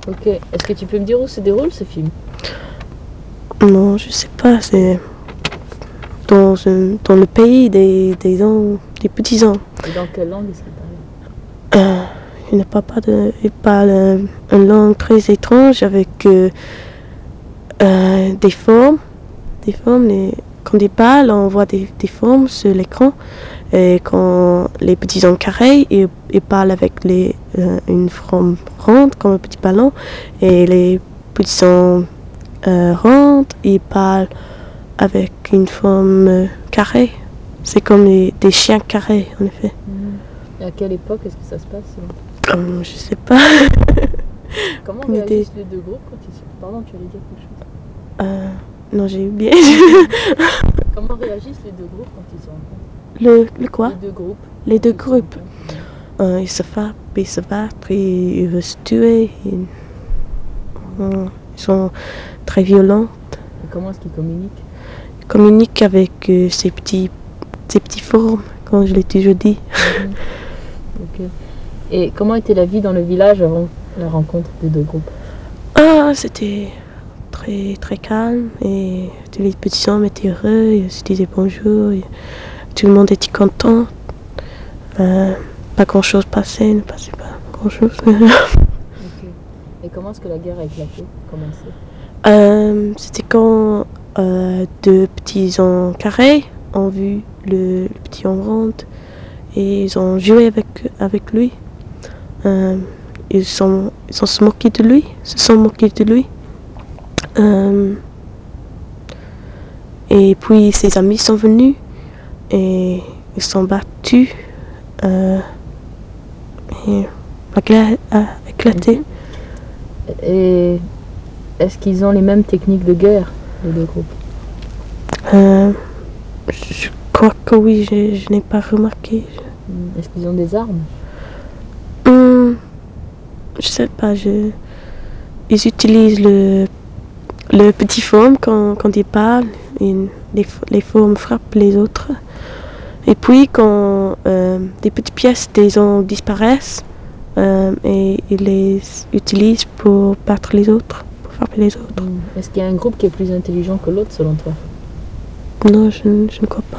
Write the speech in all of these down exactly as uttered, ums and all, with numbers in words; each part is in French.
Ok. Est-ce que tu peux me dire où se déroule ce film? Non, je sais pas, c'est dans, un- dans le pays des, des, ans, des petits ans. Et dans quelle langue est-ce qu'il parle? Euh, il ne parle pas de, il parle euh, une langue très étrange avec euh, euh, des formes, des formes. Les, quand il parle, on voit des, des formes sur l'écran. Et quand les petits ont carrés, ils, ils parlent avec les, euh, une forme ronde comme un petit ballon. Et les petits ont euh, rondes, ils parlent avec une forme euh, carrée. C'est comme les, des chiens carrés, en effet. Mmh. Et à quelle époque est-ce que ça se passe? Comme, je sais pas. Comment Une idée. réagissent les deux groupes quand ils sont... Pardon, tu allais dire quelque chose? Euh, non, j'ai oublié. Comment réagissent les deux groupes quand ils se rencontrent? Le, le quoi? Les deux groupes. Les deux Ils se groupes. rencontrent. Euh, ils se frappent, ils se battent, ils, ils veulent se tuer. Ils, euh, ils sont très violents. Et comment est-ce qu'ils communiquent? Ils communiquent avec euh, ces petits, ces petits formes, comme je l'ai toujours dit. Mmh. Ok. Et comment était la vie dans le village avant la rencontre des deux groupes? Ah, c'était très très calme et tous les petits hommes étaient heureux, ils se disaient bonjour, et tout le monde était content. Euh, pas grand chose passait, ne passait pas grand chose. Ok. Et comment est-ce que la guerre a éclaté, commencé? euh, c'était quand euh, deux petits en carré ont vu le, le petit en ronde et ils ont joué avec, avec lui. Euh, ils sont, ils sont se moqués de lui, se sont moqués de lui. Euh, et puis ses amis sont venus et ils sont battus. Euh, et la guerre a éclaté. Et est-ce qu'ils ont les mêmes techniques de guerre, les deux groupes? Euh, je crois que oui, je, je n'ai pas remarqué. Est-ce qu'ils ont des armes? Hum, je sais pas, je, ils utilisent le, le petit forme quand, quand ils parlent, et les, les formes frappent les autres. Et puis quand euh, des petites pièces des hommes disparaissent, euh, et ils les utilisent pour battre les autres, pour frapper les autres. Mmh. Est-ce qu'il y a un groupe qui est plus intelligent que l'autre selon toi? Non, je, je ne crois pas.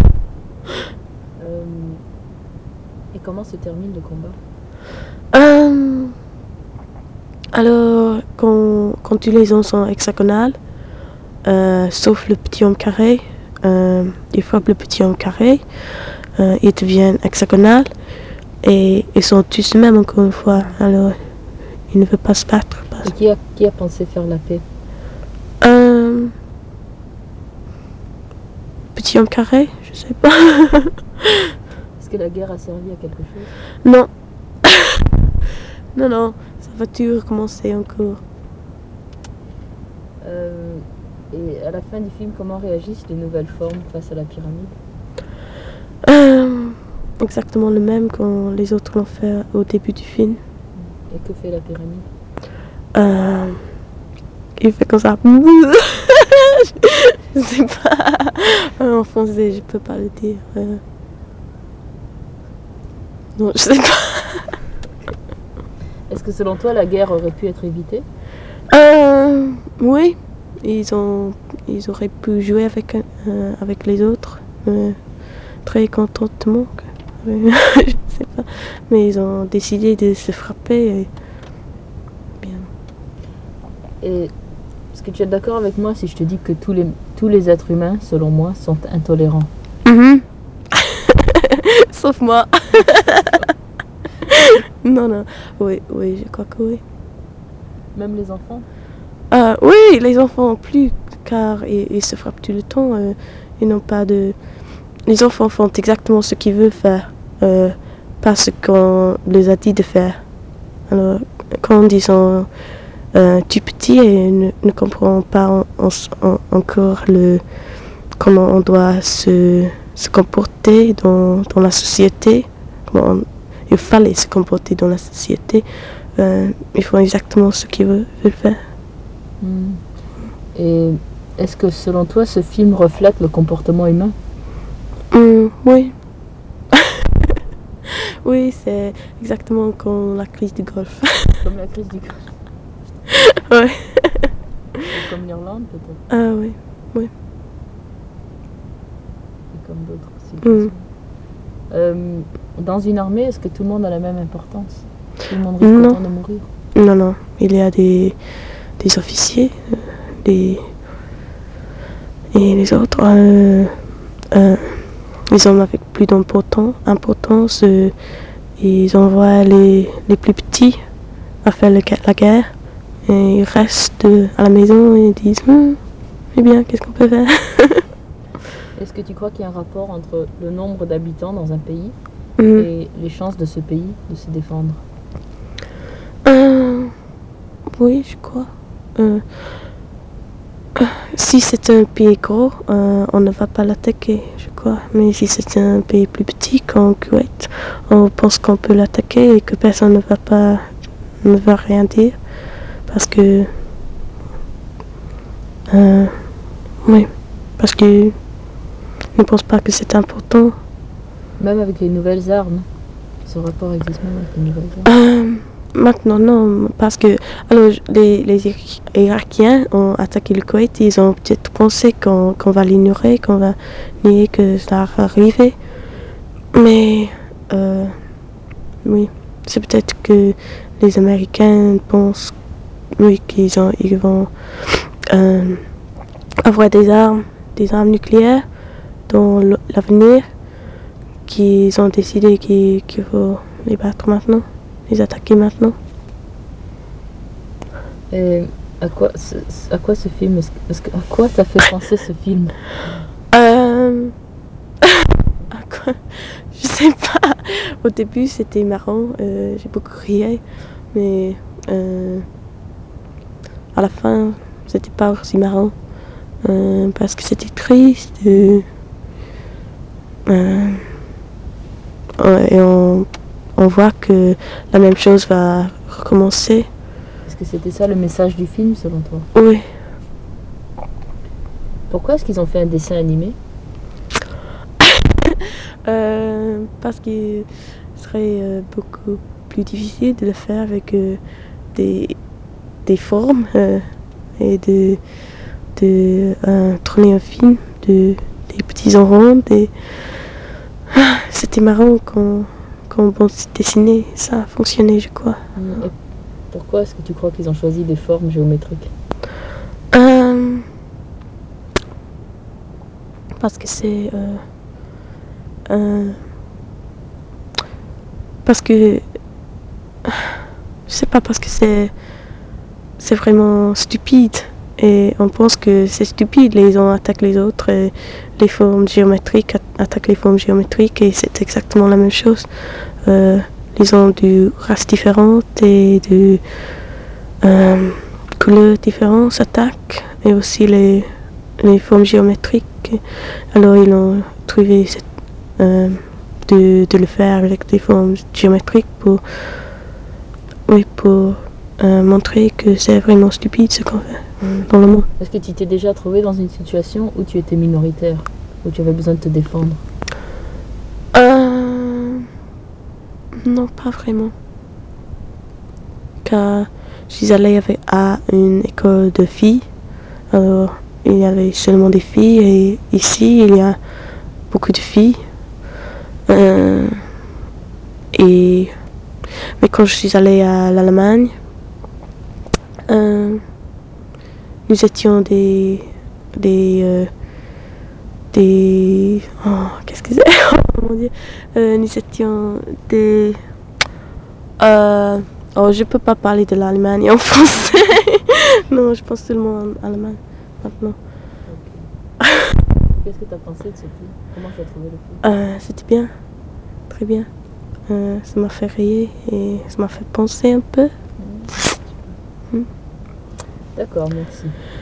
Euh, et comment se termine le combat? Euh, alors, quand, quand tous les hommes sont hexagonales, euh, sauf le petit homme carré, euh, ils frappent le petit homme carré, euh, ils deviennent hexagonales et ils sont tous les mêmes encore une fois. Alors, ils ne veulent pas se battre. Et qui a, qui a pensé faire la paix? Euh, petit homme carré, je sais pas. Est-ce que la guerre a servi à quelque chose? Non. non, non, ça va toujours recommencer encore. Euh, et à la fin du film, comment réagissent les nouvelles formes face à la pyramide? Euh, exactement le même que les autres l'ont fait au début du film. Et que fait la pyramide? Euh, il fait comme ça. je sais pas. En français, je peux pas le dire. Euh, non, je sais pas. Est-ce que selon toi, la guerre aurait pu être évitée? Euh, oui, ils ont, ils auraient pu jouer avec, euh, avec les autres, euh, très contentement. je sais pas, mais ils ont décidé de se frapper. Et... Bien. Et est-ce que tu es d'accord avec moi si je te dis que tous les, tous les êtres humains, selon moi, sont intolérants? Mm-hmm. Sauf moi. non, non, oui, oui, je crois que oui. Même les enfants? Euh, oui, les enfants plus, car ils, ils se frappent tout le temps. Euh, ils n'ont pas de. Les enfants font exactement ce qu'ils veulent faire, euh, pas ce qu'on les a dit de faire. Alors, quand ils sont euh, tout petits et ne, ne comprennent pas en, en, en, encore le, comment on doit se, se comporter dans, dans la société, comment on, il fallait se comporter dans la société, euh, ils font exactement ce qu'ils veulent, veulent faire. Mmh. Et est-ce que selon toi, ce film reflète le comportement humain? Mmh, oui. oui, c'est exactement comme la crise du Golfe. Comme la crise du Golfe. Ouais. C'est comme l'Irlande peut-être, Ah oui. et comme d'autres Mm. situations. Euh, dans une armée, est-ce que tout le monde a la même importance? Tout le monde risque Non. autant de mourir? Non, non. Il y a des, des officiers, euh, des... et les autres, euh, euh, ils ont avec plus d'importance. Importance, euh, ils envoient les, les plus petits à faire le, la guerre. Et ils restent à la maison et ils disent hm, eh bien, qu'est-ce qu'on peut faire? Est-ce que tu crois qu'il y a un rapport entre le nombre d'habitants dans un pays Mm. et les chances de ce pays de se défendre? Euh, oui, je crois. Euh, si c'est un pays gros, euh, on ne va pas l'attaquer, je crois. Mais si c'est un pays plus petit, comme Kuwait, on pense qu'on peut l'attaquer et que personne ne va pas, ne va rien dire, parce que, euh, oui, parce que je ne pense pas que c'est important. Même avec les nouvelles armes, ce rapport existe même avec les nouvelles armes. Euh, Maintenant, non, parce que alors, les, les Irakiens ont attaqué le Koweït, ils ont peut-être pensé qu'on qu'on va l'ignorer, qu'on va nier que ça va arriver. Mais, euh, oui, c'est peut-être que les Américains pensent, oui, qu'ils ont, ils vont euh, avoir des armes, des armes nucléaires dans l'avenir, qu'ils ont décidé qu'il qu'il faut les battre maintenant. Les attaquer maintenant. Et à quoi, ce, à quoi ce film, est-ce, est-ce que, à quoi ça fait penser ce film? Euh... à quoi? Je sais pas. Au début, c'était marrant. Euh, j'ai beaucoup ri. Mais euh, à la fin, c'était pas aussi marrant. Euh, parce que c'était triste. Euh, euh, et on, on voit que la même chose va recommencer. Est-ce que c'était ça le message du film selon toi? Oui. Pourquoi est-ce qu'ils ont fait un dessin animé? Euh, parce qu'il serait euh, beaucoup plus difficile de le faire avec euh, des, des formes euh, et de, de euh, tourner un film de, des petits enfants. Des... Ah, c'était marrant quand, quand on dessinait, ça a fonctionné, je crois. Et pourquoi est-ce que tu crois qu'ils ont choisi des formes géométriques? Euh, parce que c'est... Euh, euh, parce que... Je sais pas, parce que c'est... C'est vraiment stupide. Et on pense que c'est stupide, les uns attaquent les autres, et les formes géométriques attaquent les formes géométriques, et c'est exactement la même chose. Euh, les gens de races différentes et de euh, couleurs différentes s'attaquent, et aussi les, les formes géométriques. Alors ils ont trouvé cette, euh, de, de le faire avec des formes géométriques pour, oui, pour euh, montrer que c'est vraiment stupide ce qu'on fait. Dans le monde. Est-ce que tu t'es déjà trouvé dans une situation où tu étais minoritaire, où tu avais besoin de te défendre? Euh... Non, pas vraiment. Car je suis allée avec, à une école de filles. Alors, il y avait seulement des filles et ici, il y a beaucoup de filles. Euh... Et... Mais quand je suis allée à l'Allemagne, euh... nous étions des... des... Euh... des... Oh, qu'est-ce que c'est? Oh mon Dieu. Euh, nous étions des... Euh... Oh, je peux pas parler de l'Allemagne en français. Non, je pense seulement en allemand maintenant. Okay. Qu'est-ce que tu as pensé de ce film? Comment tu as trouvé le film? Euh, c'était bien, très bien. Euh, ça m'a fait rire et ça m'a fait penser un peu. Mmh. D'accord, merci.